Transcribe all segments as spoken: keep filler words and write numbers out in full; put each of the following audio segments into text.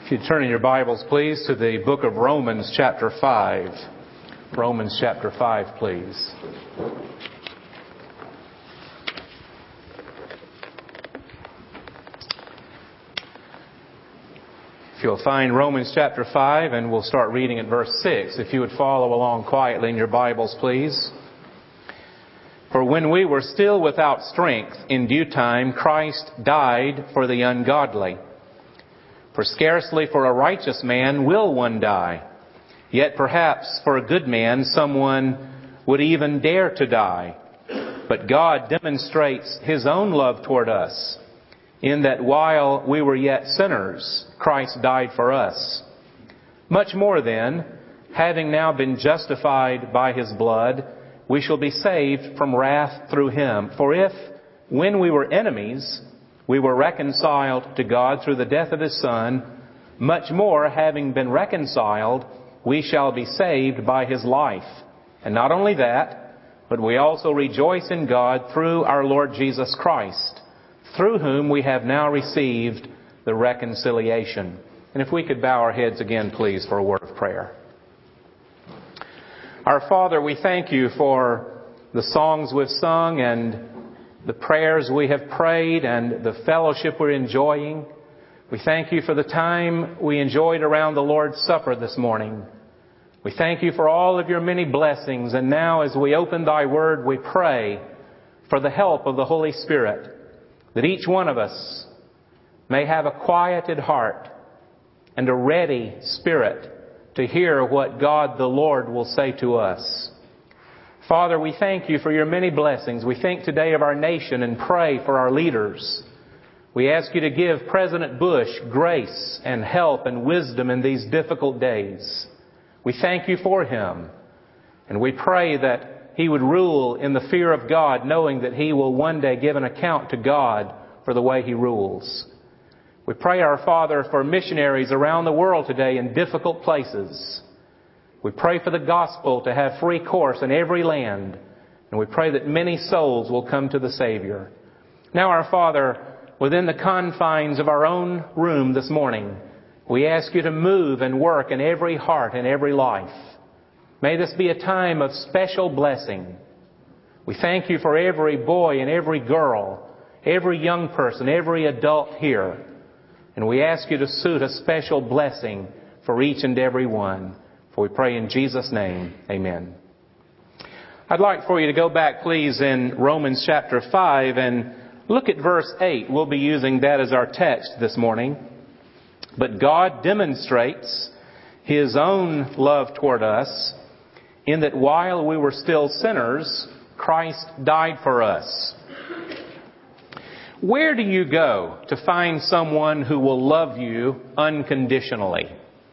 If you turn in your Bibles, please, to the book of Romans chapter five. Romans chapter five, please. If you'll find Romans chapter five, and we'll start reading at verse six. If you would follow along quietly in your Bibles, please. For when we were still without strength, in due time Christ died for the ungodly. For scarcely for a righteous man will one die. Yet perhaps for a good man someone would even dare to die. But God demonstrates His own love toward us, in that while we were yet sinners, Christ died for us. Much more then, having now been justified by His blood, we shall be saved from wrath through Him. For if, when we were enemies, we were reconciled to God through the death of His Son, much more, having been reconciled, we shall be saved by His life. And not only that, but we also rejoice in God through our Lord Jesus Christ, through whom we have now received the reconciliation. And if we could bow our heads again, please, for a word of prayer. Our Father, we thank You for the songs we've sung and the prayers we have prayed and the fellowship we're enjoying. We thank You for the time we enjoyed around the Lord's Supper this morning. We thank You for all of Your many blessings. And now as we open Thy Word, we pray for the help of the Holy Spirit, that each one of us may have a quieted heart and a ready spirit to hear what God the Lord will say to us. Father, we thank You for Your many blessings. We think today of our nation and pray for our leaders. We ask You to give President Bush grace and help and wisdom in these difficult days. We thank You for him. And we pray that he would rule in the fear of God, knowing that he will one day give an account to God for the way he rules. We pray, our Father, for missionaries around the world today in difficult places. We pray for the gospel to have free course in every land. And we pray that many souls will come to the Savior. Now, our Father, within the confines of our own room this morning, we ask You to move and work in every heart and every life. May this be a time of special blessing. We thank You for every boy and every girl, every young person, every adult here. And we ask You to suit a special blessing for each and every one. For we pray in Jesus' name, amen. I'd like for you to go back, please, in Romans chapter five and look at verse eight. We'll be using that as our text this morning. But God demonstrates His own love toward us, in that while we were still sinners, Christ died for us. Where do you go to find someone who will love you unconditionally?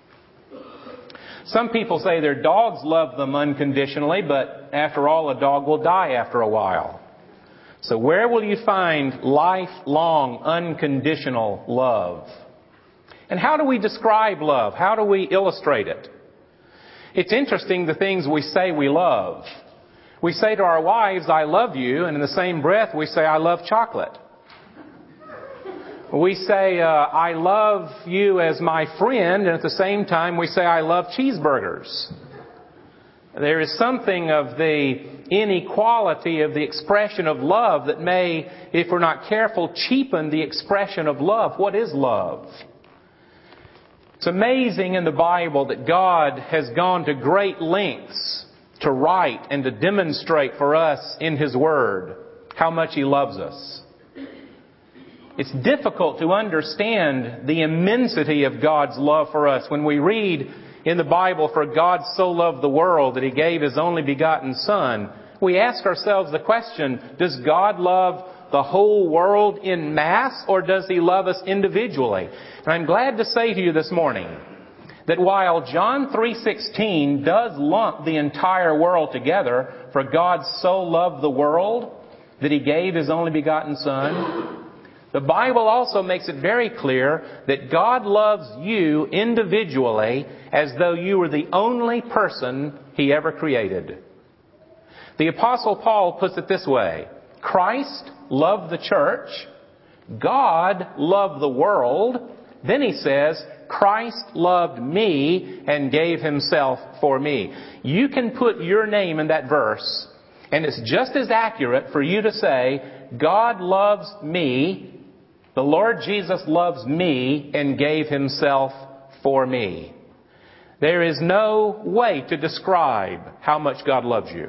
Some people say their dogs love them unconditionally, but after all, a dog will die after a while. So where will you find lifelong, unconditional love? And how do we describe love? How do we illustrate it? It's interesting the things we say we love. We say to our wives, I love you, and in the same breath we say, I love chocolate. We say, uh, I love you as my friend, and at the same time we say, I love cheeseburgers. There is something of the inequality of the expression of love that may, if we're not careful, cheapen the expression of love. What is love? It's amazing in the Bible that God has gone to great lengths to write and to demonstrate for us in His Word how much He loves us. It's difficult to understand the immensity of God's love for us. When we read in the Bible, for God so loved the world that He gave His only begotten Son, we ask ourselves the question, does God love the whole world in mass, or does He love us individually? And I'm glad to say to you this morning that while John three sixteen does lump the entire world together, for God so loved the world that He gave His only begotten Son, the Bible also makes it very clear that God loves you individually as though you were the only person He ever created. The Apostle Paul puts it this way, Christ loved the church, God loved the world, then he says, Christ loved me and gave Himself for me. You can put your name in that verse, and it's just as accurate for you to say, God loves me, the Lord Jesus loves me and gave Himself for me. There is no way to describe how much God loves you.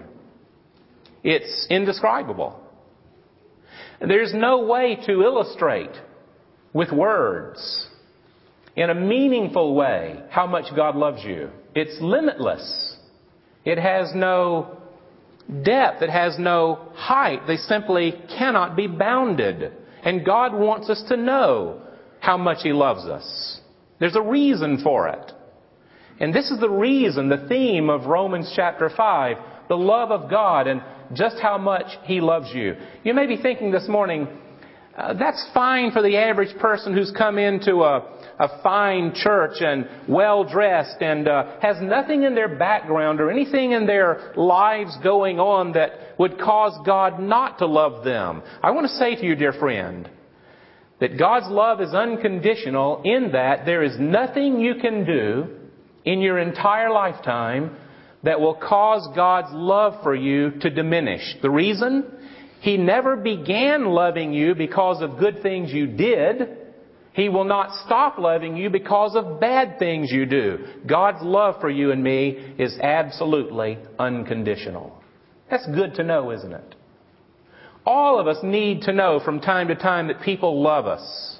It's indescribable. There's no way to illustrate with words in a meaningful way how much God loves you. It's limitless. It has no depth. It has no height. They simply cannot be bounded. And God wants us to know how much He loves us. There's a reason for it. And this is the reason, the theme of Romans chapter five, the love of God and just how much He loves you. You may be thinking this morning, uh, that's fine for the average person who's come into a, a fine church and well-dressed and uh, has nothing in their background or anything in their lives going on that would cause God not to love them. I want to say to you, dear friend, that God's love is unconditional in that there is nothing you can do in your entire lifetime that will cause God's love for you to diminish. The reason? He never began loving you because of good things you did. He will not stop loving you because of bad things you do. God's love for you and me is absolutely unconditional. That's good to know, isn't it? All of us need to know from time to time that people love us.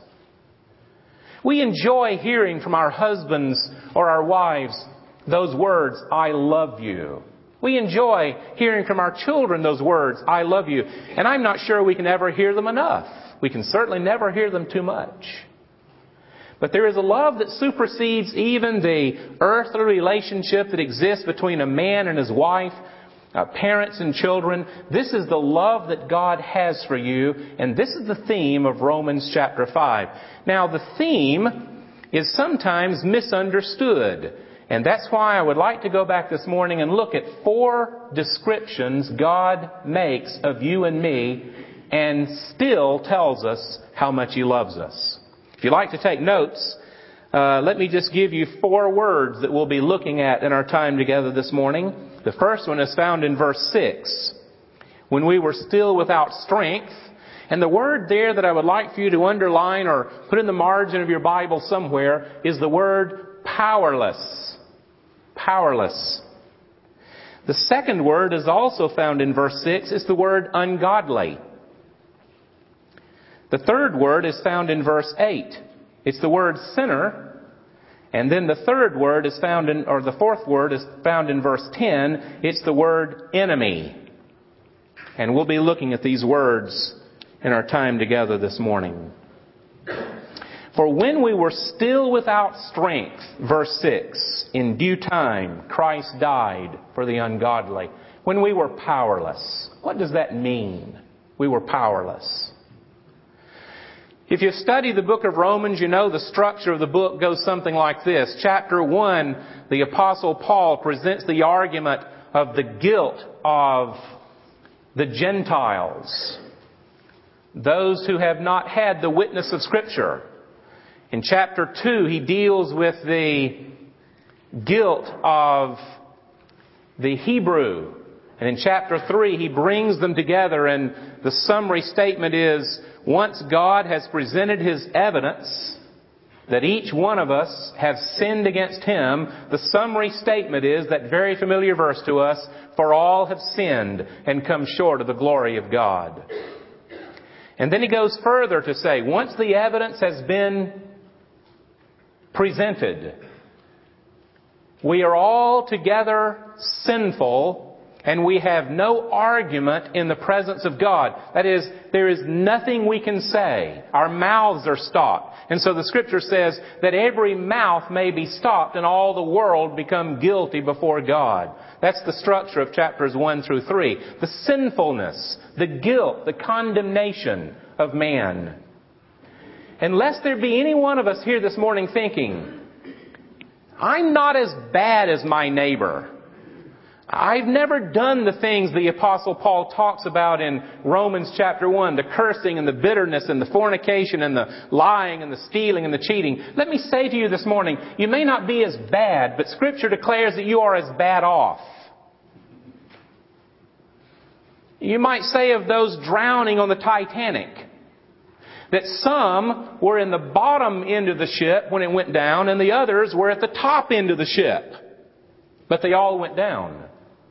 We enjoy hearing from our husbands or our wives those words, I love you. We enjoy hearing from our children those words, I love you. And I'm not sure we can ever hear them enough. We can certainly never hear them too much. But there is a love that supersedes even the earthly relationship that exists between a man and his wife, uh, parents and children. This is the love that God has for you, and this is the theme of Romans chapter five. Now, the theme is sometimes misunderstood. And that's why I would like to go back this morning and look at four descriptions God makes of you and me and still tells us how much He loves us. If you'd like to take notes, uh, let me just give you four words that we'll be looking at in our time together this morning. The first one is found in verse six. When we were still without strength. And the word there that I would like for you to underline or put in the margin of your Bible somewhere is the word powerless. Powerless. The second word is also found in verse six. It's the word ungodly. The third word is found in verse eight. It's the word sinner. And then the third word is found in, or the fourth word is found in verse ten. It's the word enemy. And we'll be looking at these words in our time together this morning. For when we were still without strength, verse six, in due time Christ died for the ungodly. When we were powerless. What does that mean? We were powerless. If you study the book of Romans, you know the structure of the book goes something like this. Chapter one, the Apostle Paul presents the argument of the guilt of the Gentiles, those who have not had the witness of Scripture. In chapter two, he deals with the guilt of the Hebrew. And in chapter three, he brings them together, and the summary statement is, once God has presented His evidence that each one of us have sinned against Him, the summary statement is that very familiar verse to us, for all have sinned and come short of the glory of God. And then he goes further to say, once the evidence has been presented, we are all together sinful, and we have no argument in the presence of God. That is, there is nothing we can say. Our mouths are stopped. And so the Scripture says that every mouth may be stopped and all the world become guilty before God. That's the structure of chapters one through three. The sinfulness, the guilt, the condemnation of man. Unless there be any one of us here this morning thinking, I'm not as bad as my neighbor. I've never done the things the Apostle Paul talks about in Romans chapter one, the cursing and the bitterness and the fornication and the lying and the stealing and the cheating. Let me say to you this morning, you may not be as bad, but Scripture declares that you are as bad off. You might say of those drowning on the Titanic, that some were in the bottom end of the ship when it went down, and the others were at the top end of the ship. But they all went down.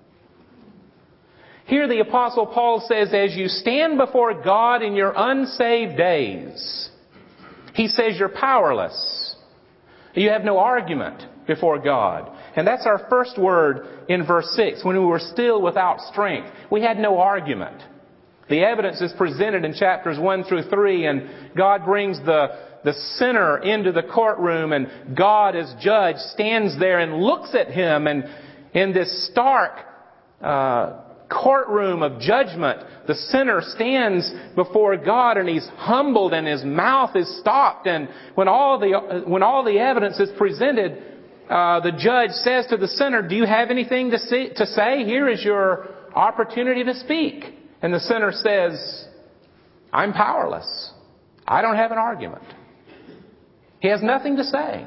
Here the Apostle Paul says, as you stand before God in your unsaved days, he says you're powerless. You have no argument before God. And that's our first word in verse six. When we were still without strength, we had no argument. The evidence is presented in chapters one through three, and God brings the, the sinner into the courtroom, and God as judge stands there and looks at him, and in this stark uh, courtroom of judgment, the sinner stands before God, and he's humbled, and his mouth is stopped. And when all the when all the evidence is presented, uh, the judge says to the sinner, "Do you have anything to say, to say? Here is your opportunity to speak." And the sinner says, "I'm powerless. I don't have an argument." He has nothing to say.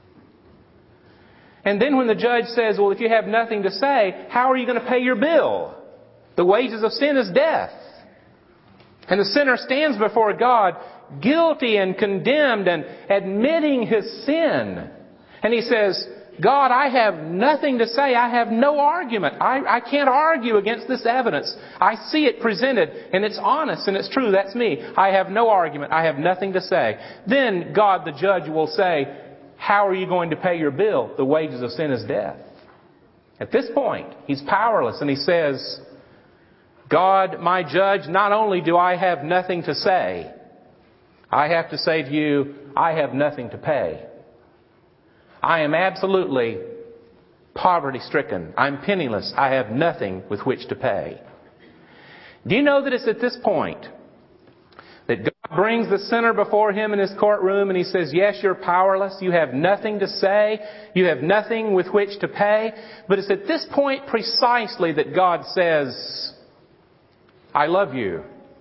And then when the judge says, "Well, if you have nothing to say, how are you going to pay your bill? The wages of sin is death." And the sinner stands before God, guilty and condemned and admitting his sin. And he says, "God, I have nothing to say. I have no argument. I, I can't argue against this evidence. I see it presented, and it's honest and it's true. That's me. I have no argument. I have nothing to say." Then God, the judge, will say, "How are you going to pay your bill? The wages of sin is death." At this point, he's powerless, and he says, "God, my judge, not only do I have nothing to say, I have to say to you, I have nothing to pay. I am absolutely poverty-stricken. I'm penniless. I have nothing with which to pay." Do you know that it's at this point that God brings the sinner before him in his courtroom, and he says, "Yes, you're powerless. You have nothing to say. You have nothing with which to pay." But it's at this point precisely that God says, "I love you."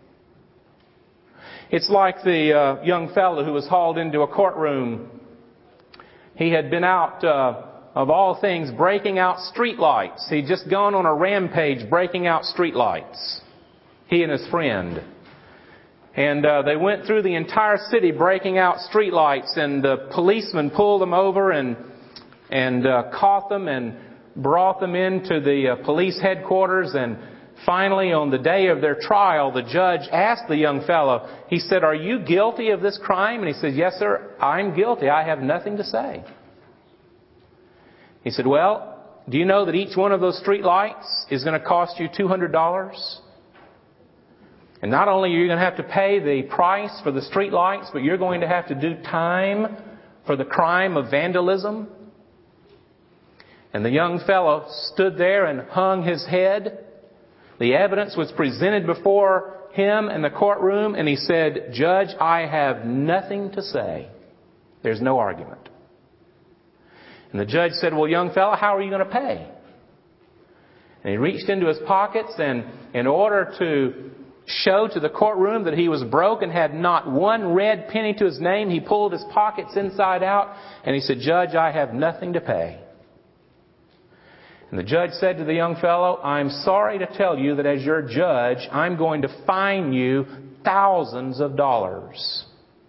It's like the uh, young fellow who was hauled into a courtroom. He had been out, uh, of all things, breaking out streetlights. He'd just gone on a rampage breaking out streetlights. He and his friend. And uh, they went through the entire city breaking out streetlights, and the policemen pulled them over and and uh, caught them and brought them into the uh, police headquarters. And finally, on the day of their trial, the judge asked the young fellow, he said, "Are you guilty of this crime?" And he said, "Yes, sir, I'm guilty. I have nothing to say." He said, "Well, do you know that each one of those street lights is going to cost you two hundred dollars? And not only are you going to have to pay the price for the street lights, but you're going to have to do time for the crime of vandalism?" And the young fellow stood there and hung his head. The evidence was presented before him in the courtroom, and he said, "Judge, I have nothing to say. There's no argument." And the judge said, "Well, young fellow, how are you going to pay?" And he reached into his pockets, and in order to show to the courtroom that he was broke and had not one red penny to his name, he pulled his pockets inside out, and he said, "Judge, I have nothing to pay." And the judge said to the young fellow, "I'm sorry to tell you that as your judge, I'm going to fine you thousands of dollars.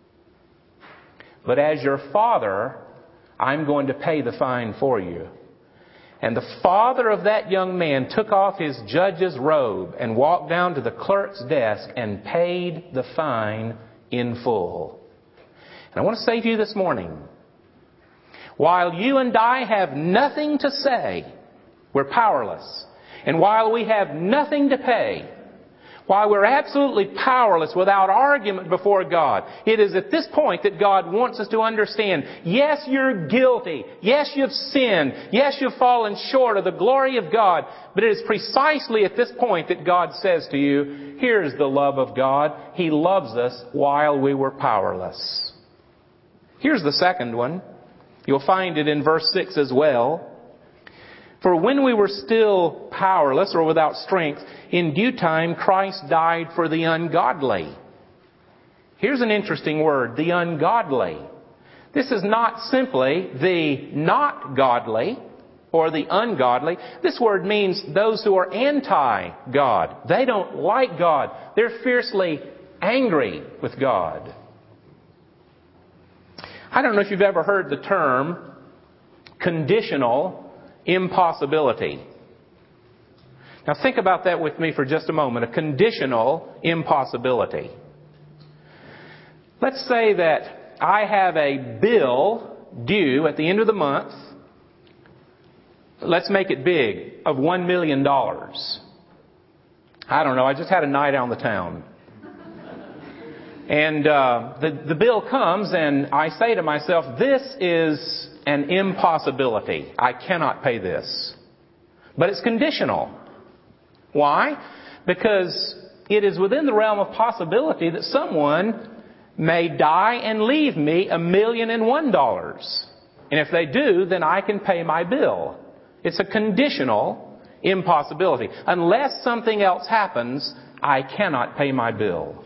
But as your father, I'm going to pay the fine for you." And the father of that young man took off his judge's robe and walked down to the clerk's desk and paid the fine in full. And I want to say to you this morning, while you and I have nothing to say, we're powerless. And while we have nothing to pay, while we're absolutely powerless without argument before God, it is at this point that God wants us to understand, yes, you're guilty. Yes, you've sinned. Yes, you've fallen short of the glory of God. But it is precisely at this point that God says to you, here's the love of God. He loves us while we were powerless. Here's the second one. You'll find it in verse six as well. For when we were still powerless or without strength, in due time Christ died for the ungodly. Here's an interesting word, the ungodly. This is not simply the not godly or the ungodly. This word means those who are anti-God. They don't like God. They're fiercely angry with God. I don't know if you've ever heard the term conditional impossibility. Now think about that with me for just a moment. A conditional impossibility. Let's say that I have a bill due at the end of the month. Let's make it big, of one million dollars. I don't know, I just had a night out in the town. And uh, the, the bill comes and I say to myself, this is an impossibility. I cannot pay this. But it's conditional. Why? Because it is within the realm of possibility that someone may die and leave me a million and one dollars. And if they do, then I can pay my bill. It's a conditional impossibility. Unless something else happens, I cannot pay my bill.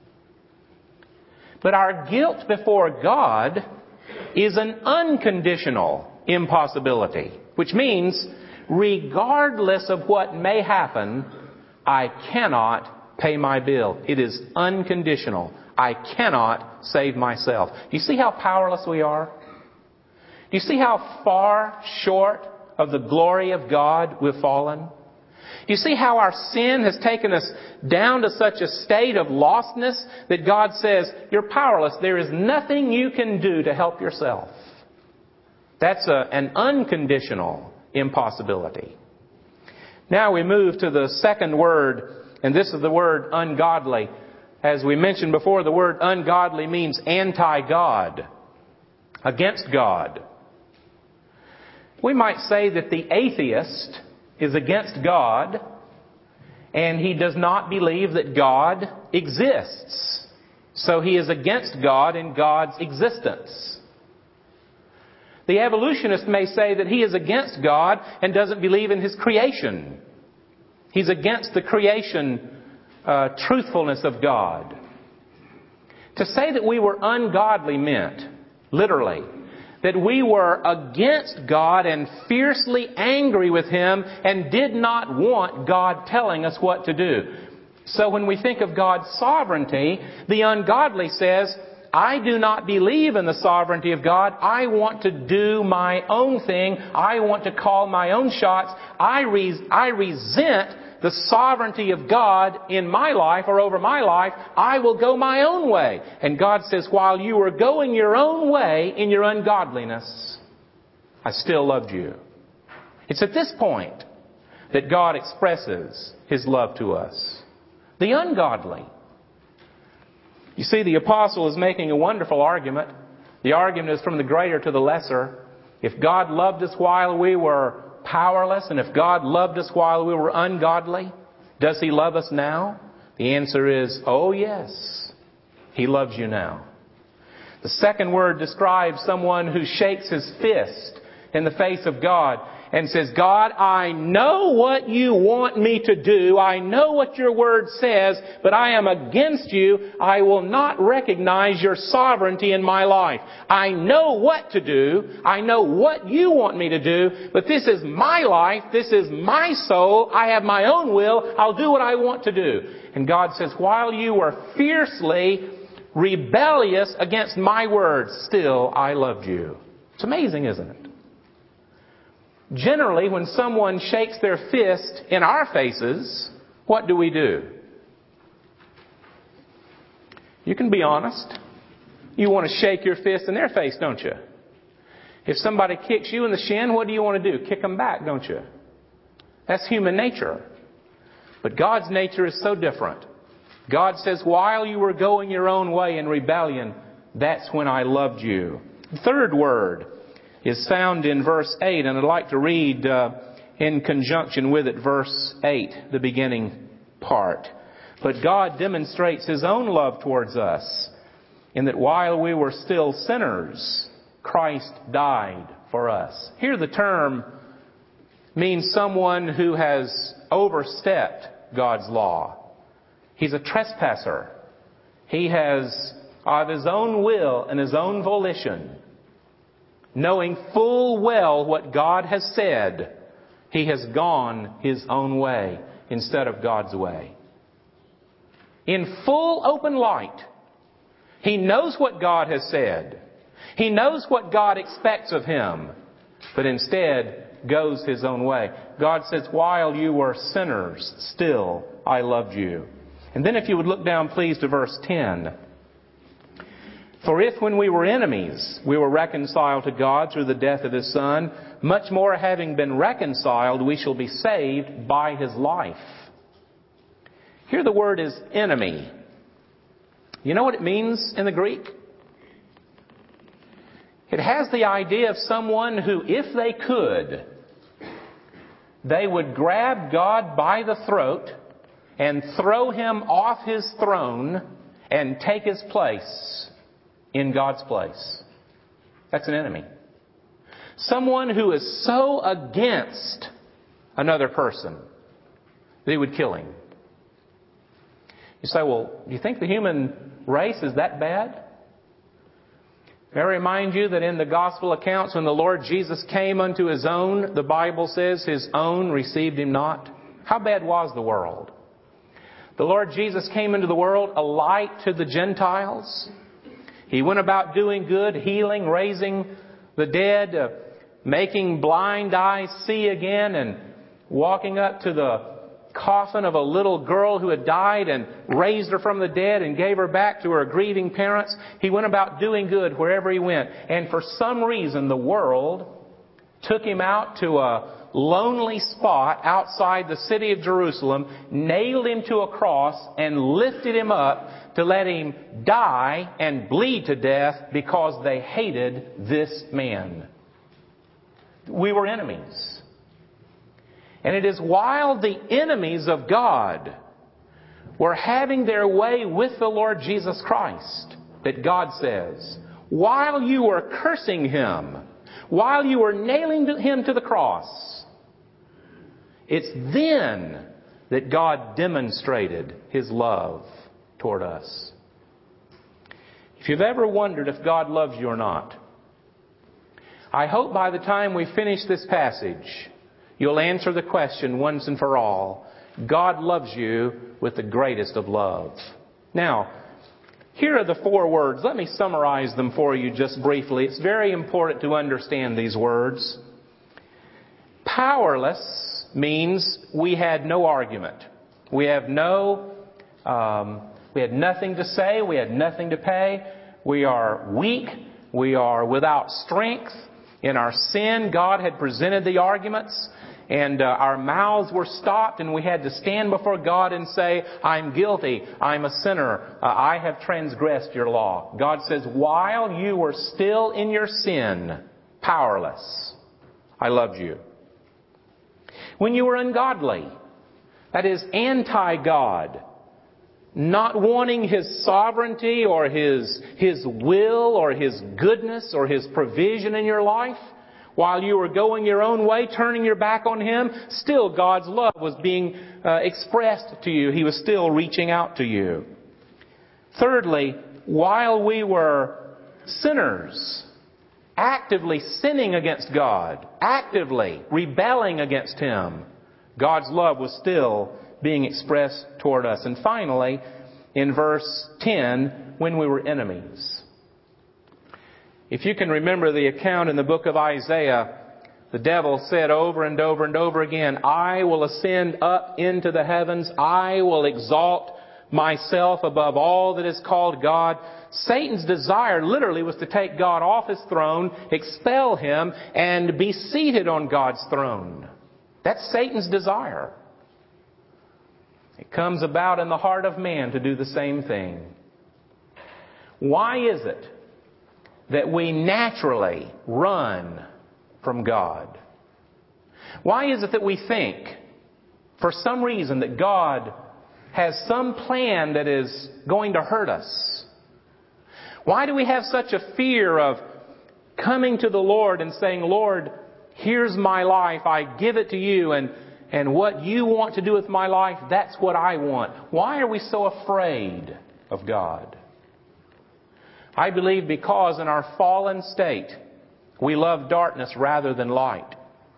But our guilt before God is an unconditional impossibility, which means regardless of what may happen, I cannot pay my bill. It is unconditional. I cannot save myself. Do you see how powerless we are? Do you see how far short of the glory of God we've fallen? Do you see how our sin has taken us down to such a state of lostness that God says, you're powerless. There is nothing you can do to help yourself. That's a, an unconditional impossibility. Now we move to the second word, and this is the word ungodly. As we mentioned before, the word ungodly means anti-God, against God. We might say that the atheist is against God, and he does not believe that God exists. So he is against God and God's existence. The evolutionist may say that he is against God and doesn't believe in His creation. He's against the creation uh, truthfulness of God. To say that we were ungodly meant, literally, that we were against God and fiercely angry with Him and did not want God telling us what to do. So when we think of God's sovereignty, the ungodly says, I do not believe in the sovereignty of God. I want to do my own thing. I want to call my own shots. I, res- I resent the sovereignty of God in my life or over my life. I will go my own way. And God says, while you were going your own way in your ungodliness, I still loved you. It's at this point that God expresses His love to us. The ungodly. You see, the apostle is making a wonderful argument. The argument is from the greater to the lesser. If God loved us while we were powerless, and if God loved us while we were ungodly, does He love us now? The answer is, oh yes, He loves you now. The second word describes someone who shakes his fist in the face of God and says, God, I know what you want me to do. I know what your word says, but I am against you. I will not recognize your sovereignty in my life. I know what to do. I know what you want me to do, but this is my life. This is my soul. I have my own will. I'll do what I want to do. And God says, while you were fiercely rebellious against my words, still I loved you. It's amazing, isn't it? Generally, when someone shakes their fist in our faces, what do we do? You can be honest. You want to shake your fist in their face, don't you? If somebody kicks you in the shin, what do you want to do? Kick them back, don't you? That's human nature. But God's nature is so different. God says, while you were going your own way in rebellion, that's when I loved you. The third word is found in verse eight, and I'd like to read uh, in conjunction with it verse eight, the beginning part. But God demonstrates His own love towards us in that while we were still sinners, Christ died for us. Here the term means someone who has overstepped God's law. He's a trespasser. He has, of his own will and his own volition, knowing full well what God has said, he has gone his own way instead of God's way. In full open light, he knows what God has said. He knows what God expects of him, but instead goes his own way. God says, while you were sinners, still I loved you. And then if you would look down, please, to verse ten. For if when we were enemies, we were reconciled to God through the death of His Son, much more having been reconciled, we shall be saved by His life. Here the word is enemy. You know what it means in the Greek? It has the idea of someone who, if they could, they would grab God by the throat and throw Him off His throne and take His place in God's place. That's an enemy. Someone who is so against another person that he would kill him. You say, well, do you think the human race is that bad? May I remind you that in the gospel accounts, when the Lord Jesus came unto His own, the Bible says His own received Him not. How bad was the world? The Lord Jesus came into the world a light to the Gentiles. He went about doing good, healing, raising the dead, uh, making blind eyes see again, and walking up to the coffin of a little girl who had died and raised her from the dead and gave her back to her grieving parents. He went about doing good wherever He went. And for some reason, the world took Him out to a lonely spot outside the city of Jerusalem, nailed Him to a cross, and lifted Him up to let Him die and bleed to death because they hated this man. We were enemies. And it is while the enemies of God were having their way with the Lord Jesus Christ that God says, while you were cursing Him, while you were nailing Him to the cross, it's then that God demonstrated His love toward us. If you've ever wondered if God loves you or not, I hope by the time we finish this passage, you'll answer the question once and for all. God loves you with the greatest of love. Now, here are the four words. Let me summarize them for you just briefly. It's very important to understand these words. Powerless means we had no argument. We have no, um, we had nothing to say. We had nothing to pay. We are weak. We are without strength. In our sin, God had presented the arguments, and uh, our mouths were stopped, and we had to stand before God and say, I'm guilty, I'm a sinner, uh, I have transgressed your law. God says, while you were still in your sin, powerless, I loved you. When you were ungodly, that is anti-God, not wanting His sovereignty or His, His will or His goodness or His provision in your life, while you were going your own way, turning your back on Him, still God's love was being uh, expressed to you. He was still reaching out to you. Thirdly, while we were sinners, actively sinning against God, actively rebelling against Him, God's love was still being expressed toward us. And finally, in verse ten, when we were enemies. If you can remember the account in the book of Isaiah, the devil said over and over and over again, I will ascend up into the heavens. I will exalt myself above all that is called God. Satan's desire literally was to take God off His throne, expel Him, and be seated on God's throne. That's Satan's desire. It comes about in the heart of man to do the same thing. Why is it that we naturally run from God? Why is it that we think, for some reason, that God has some plan that is going to hurt us? Why do we have such a fear of coming to the Lord and saying, Lord, Here's my life. I give it to you. And, and what you want to do with my life, that's what I want. Why are we so afraid of God? I believe because in our fallen state, we love darkness rather than light.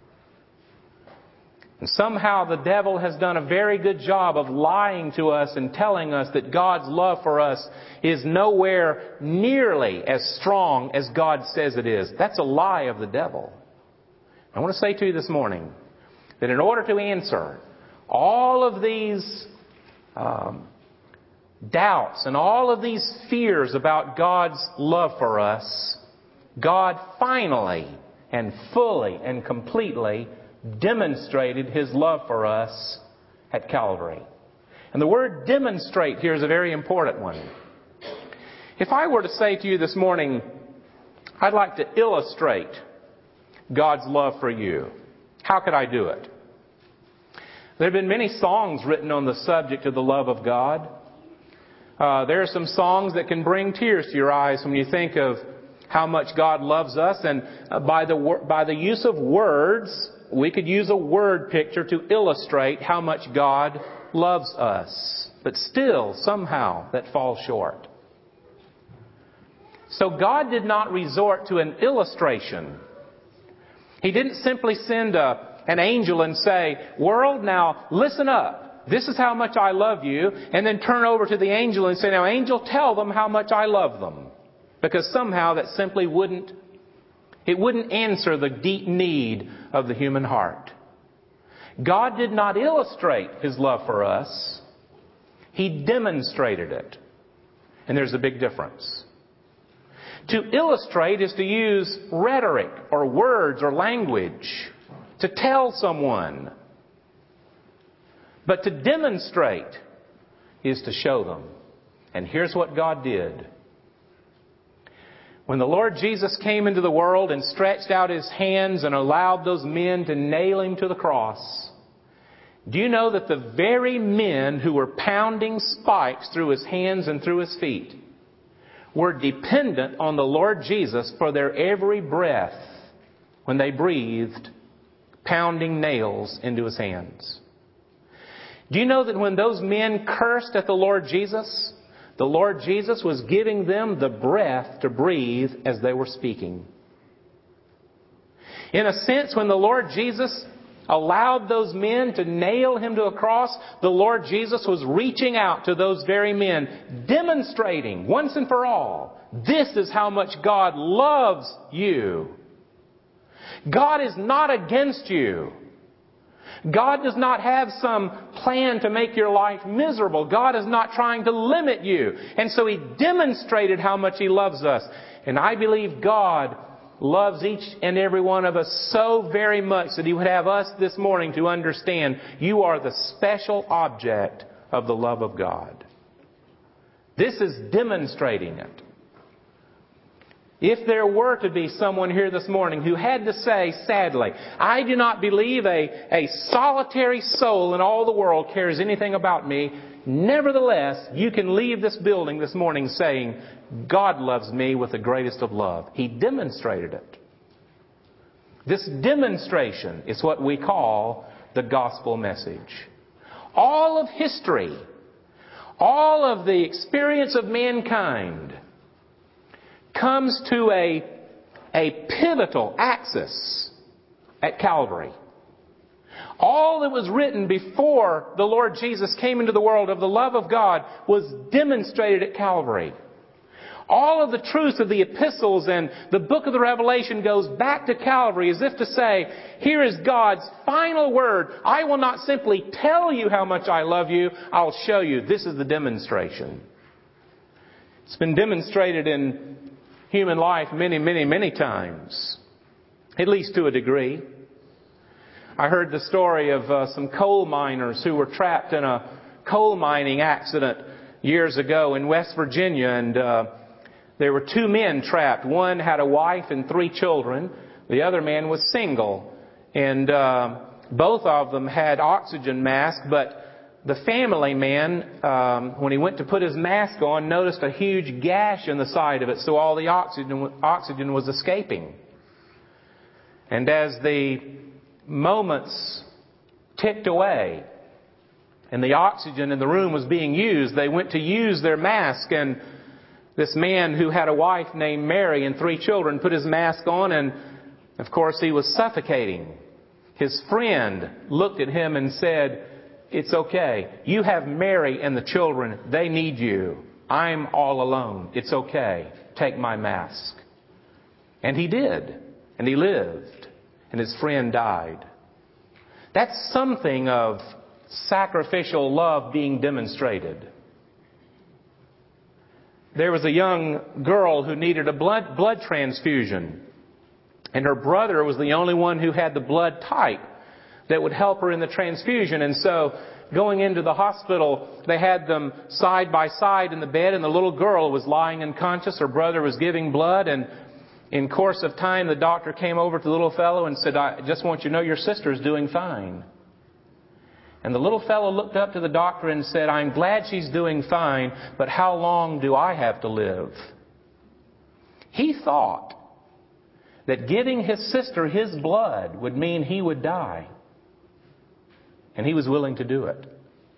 And somehow the devil has done a very good job of lying to us and telling us that God's love for us is nowhere nearly as strong as God says it is. That's a lie of the devil. I want to say to you this morning that in order to answer all of these um, doubts and all of these fears about God's love for us, God finally and fully and completely demonstrated His love for us at Calvary. And the word demonstrate here is a very important one. If I were to say to you this morning, I'd like to illustrate God's love for you, how could I do it? There have been many songs written on the subject of the love of God. Uh, there are some songs that can bring tears to your eyes when you think of how much God loves us. And uh, by the wor- by the use of words, we could use a word picture to illustrate how much God loves us. But still, somehow, that falls short. So God did not resort to an illustration. He didn't simply send a, an angel and say, "World, now listen up. This is how much I love you," and then turn over to the angel and say, "Now, angel, tell them how much I love them." Because somehow that simply wouldn't, it wouldn't answer the deep need of the human heart. God did not illustrate His love for us. He demonstrated it. And there's a big difference. To illustrate is to use rhetoric or words or language to tell someone. But to demonstrate is to show them. And here's what God did. When the Lord Jesus came into the world and stretched out His hands and allowed those men to nail Him to the cross, do you know that the very men who were pounding spikes through His hands and through His feet were dependent on the Lord Jesus for their every breath when they breathed, pounding nails into His hands? Do you know that when those men cursed at the Lord Jesus, the Lord Jesus was giving them the breath to breathe as they were speaking? In a sense, when the Lord Jesus allowed those men to nail Him to a cross, the Lord Jesus was reaching out to those very men, demonstrating once and for all, this is how much God loves you. God is not against you. God does not have some plan to make your life miserable. God is not trying to limit you. And so He demonstrated how much He loves us. And I believe God loves each and every one of us so very much that He would have us this morning to understand you are the special object of the love of God. This is demonstrating it. If there were to be someone here this morning who had to say, sadly, I do not believe a, a solitary soul in all the world cares anything about me, nevertheless, you can leave this building this morning saying, God loves me with the greatest of love. He demonstrated it. This demonstration is what we call the gospel message. All of history, all of the experience of mankind comes to a, a pivotal axis at Calvary. All that was written before the Lord Jesus came into the world of the love of God was demonstrated at Calvary. All of the truths of the epistles and the book of the Revelation goes back to Calvary as if to say, here is God's final word. I will not simply tell you how much I love you. I'll show you. This is the demonstration. It's been demonstrated in human life many, many, many times, at least to a degree. I heard the story of uh, some coal miners who were trapped in a coal mining accident years ago in West Virginia, and uh, there were two men trapped. One had a wife and three children. The other man was single, and uh, both of them had oxygen masks, but the family man, um, when he went to put his mask on, noticed a huge gash in the side of it, so all the oxygen, oxygen was escaping. And as the moments ticked away and the oxygen in the room was being used, they went to use their mask, and this man who had a wife named Mary and three children put his mask on, and of course he was suffocating. His friend looked at him and said, "It's okay. You have Mary and the children. They need you. I'm all alone. It's okay. Take my mask." And he did. And he lived. And his friend died. That's something of sacrificial love being demonstrated. There was a young girl who needed a blood, blood transfusion. And her brother was the only one who had the blood type that would help her in the transfusion. And so, going into the hospital, they had them side by side in the bed, and the little girl was lying unconscious. Her brother was giving blood, and in course of time, the doctor came over to the little fellow and said, "I just want you to know your sister's doing fine." And the little fellow looked up to the doctor and said, "I'm glad she's doing fine, but how long do I have to live?" He thought that giving his sister his blood would mean he would die. And he was willing to do it.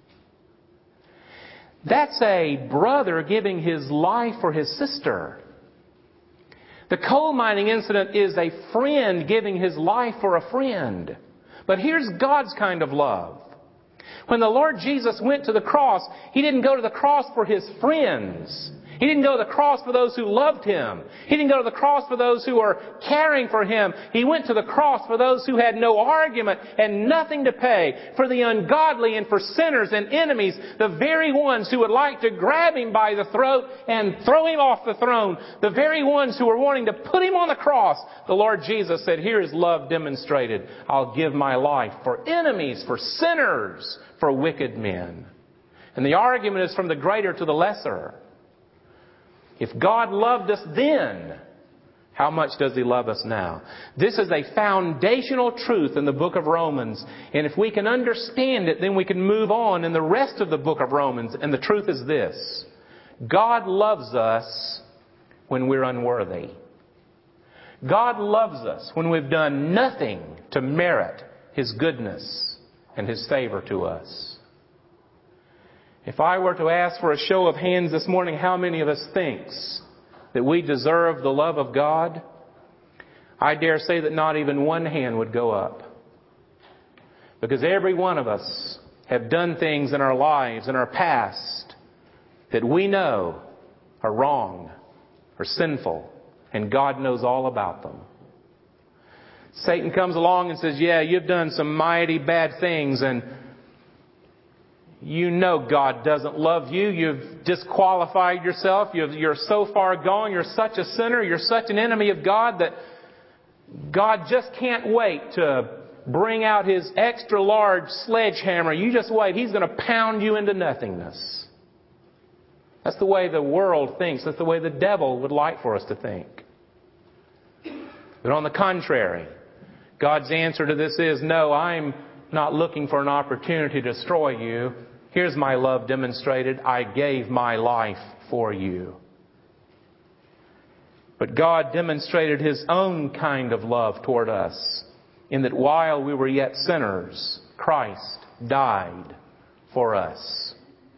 That's a brother giving his life for his sister. The coal mining incident is a friend giving his life for a friend. But here's God's kind of love. When the Lord Jesus went to the cross, He didn't go to the cross for His friends. He didn't go to the cross for those who loved Him. He didn't go to the cross for those who were caring for Him. He went to the cross for those who had no argument and nothing to pay, for the ungodly and for sinners and enemies, the very ones who would like to grab Him by the throat and throw Him off the throne, the very ones who were wanting to put Him on the cross. The Lord Jesus said, "Here is love demonstrated. I'll give my life for enemies, for sinners, for wicked men." And the argument is from the greater to the lesser. If God loved us then, how much does He love us now? This is a foundational truth in the book of Romans. And if we can understand it, then we can move on in the rest of the book of Romans. And the truth is this: God loves us when we're unworthy. God loves us when we've done nothing to merit His goodness and His favor to us. If I were to ask for a show of hands this morning, how many of us thinks that we deserve the love of God? I dare say that not even one hand would go up. Because every one of us have done things in our lives, in our past, that we know are wrong or sinful, and God knows all about them. Satan comes along and says, "Yeah, you've done some mighty bad things, and you know God doesn't love you. You've disqualified yourself. You're so far gone. You're such a sinner. You're such an enemy of God that God just can't wait to bring out His extra large sledgehammer. You just wait. He's going to pound you into nothingness." That's the way the world thinks. That's the way the devil would like for us to think. But on the contrary, God's answer to this is, "No, I'm not looking for an opportunity to destroy you. Here's my love demonstrated. I gave my life for you." But God demonstrated His own kind of love toward us, in that while we were yet sinners, Christ died for us.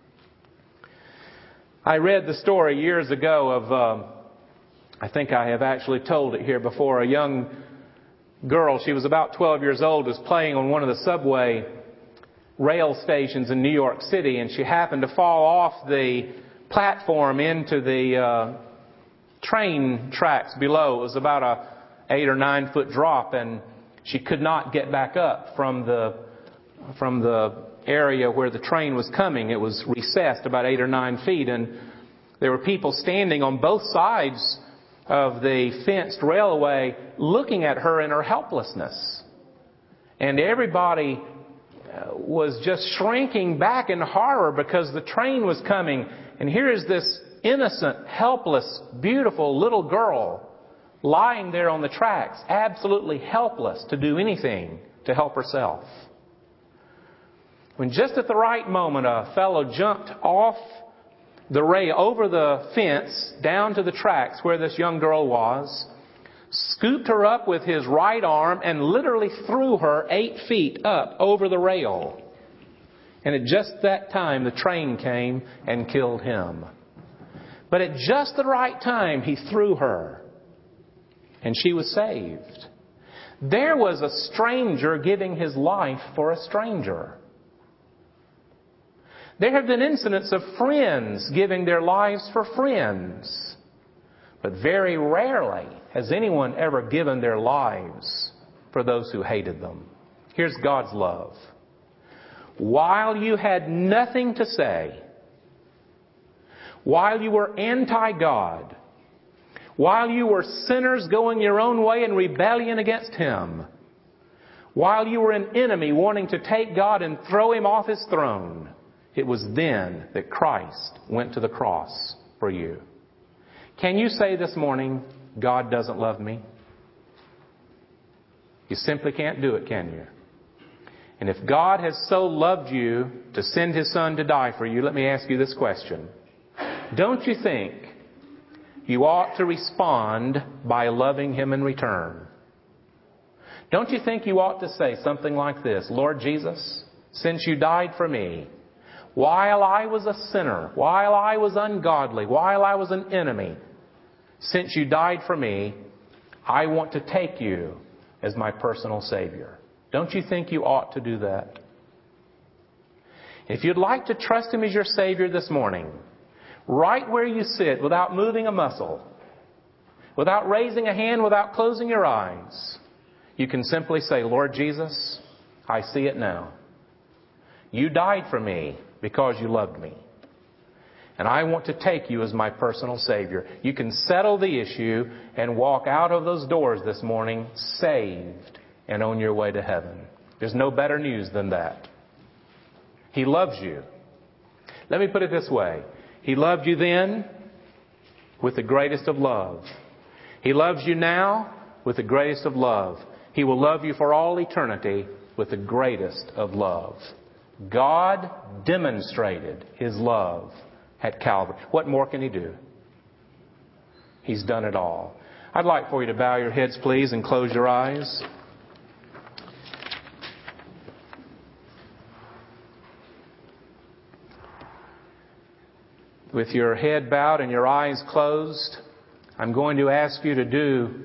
I read the story years ago of, uh, I think I have actually told it here before, a young girl. She was about twelve years old, was playing on one of the subway rail stations in New York City, and she happened to fall off the platform into the uh, train tracks below. It was about a eight or nine foot drop, and she could not get back up from the from the area where the train was coming. It was recessed about eight or nine feet, and there were people standing on both sides of the fenced railway looking at her in her helplessness. And everybody was just shrinking back in horror because the train was coming. And here is this innocent, helpless, beautiful little girl lying there on the tracks, absolutely helpless to do anything to help herself. When just at the right moment a fellow jumped off the rail, over the fence, down to the tracks where this young girl was, scooped her up with his right arm and literally threw her eight feet up over the rail. And at just that time, the train came and killed him. But at just the right time, he threw her. And she was saved. There was a stranger giving his life for a stranger. There have been incidents of friends giving their lives for friends. But very rarely has anyone ever given their lives for those who hated them. Here's God's love. While you had nothing to say, while you were anti-God, while you were sinners going your own way in rebellion against Him, while you were an enemy wanting to take God and throw Him off His throne, it was then that Christ went to the cross for you. Can you say this morning, God doesn't love me? You simply can't do it, can you? And if God has so loved you to send His Son to die for you, let me ask you this question. Don't you think you ought to respond by loving Him in return? Don't you think you ought to say something like this, Lord Jesus, since you died for me, while I was a sinner, while I was ungodly, while I was an enemy, since you died for me, I want to take you as my personal Savior. Don't you think you ought to do that? If you'd like to trust Him as your Savior this morning, right where you sit, without moving a muscle, without raising a hand, without closing your eyes, you can simply say, Lord Jesus, I see it now. You died for me because you loved me. And I want to take you as my personal Savior. You can settle the issue and walk out of those doors this morning saved and on your way to heaven. There's no better news than that. He loves you. Let me put it this way. He loved you then with the greatest of love. He loves you now with the greatest of love. He will love you for all eternity with the greatest of love. God demonstrated His love at Calvary. What more can He do? He's done it all. I'd like for you to bow your heads, please, and close your eyes. With your head bowed and your eyes closed, I'm going to ask you to do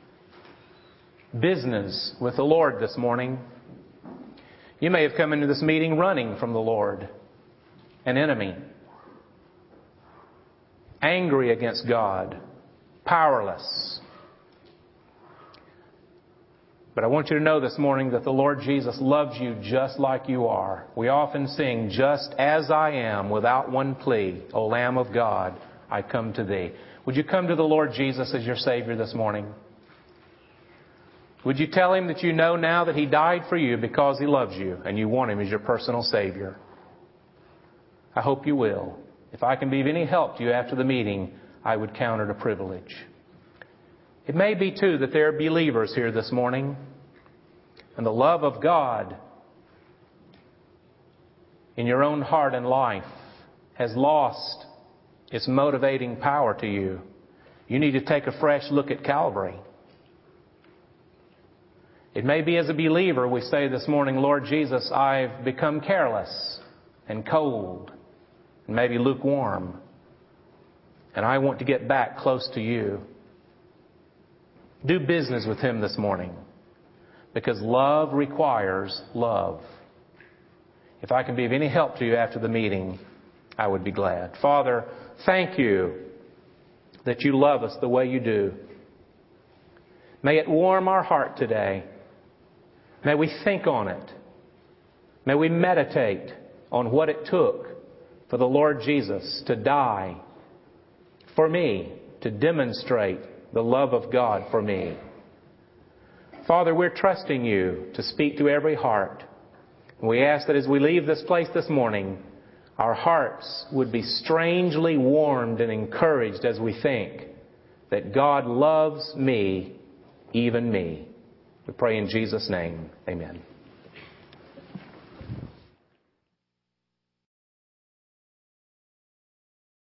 business with the Lord this morning. You may have come into this meeting running from the Lord, an enemy, angry against God, powerless. But I want you to know this morning that the Lord Jesus loves you just like you are. We often sing, just as I am, without one plea, O Lamb of God, I come to Thee. Would you come to the Lord Jesus as your Savior this morning? Would you tell Him that you know now that He died for you because He loves you and you want Him as your personal Savior? I hope you will. If I can be of any help to you after the meeting, I would count it a privilege. It may be, too, that there are believers here this morning, and the love of God in your own heart and life has lost its motivating power to you. You need to take a fresh look at Calvary. It may be as a believer we say this morning, Lord Jesus, I've become careless and cold and maybe lukewarm, and I want to get back close to you. Do business with Him this morning, because love requires love. If I can be of any help to you after the meeting, I would be glad. Father, thank you that you love us the way you do. May it warm our heart today. May we think on it. May we meditate on what it took for the Lord Jesus to die for me, to demonstrate the love of God for me. Father, we're trusting you to speak to every heart. We ask that as we leave this place this morning, our hearts would be strangely warmed and encouraged as we think that God loves me, even me. We pray in Jesus' name. Amen.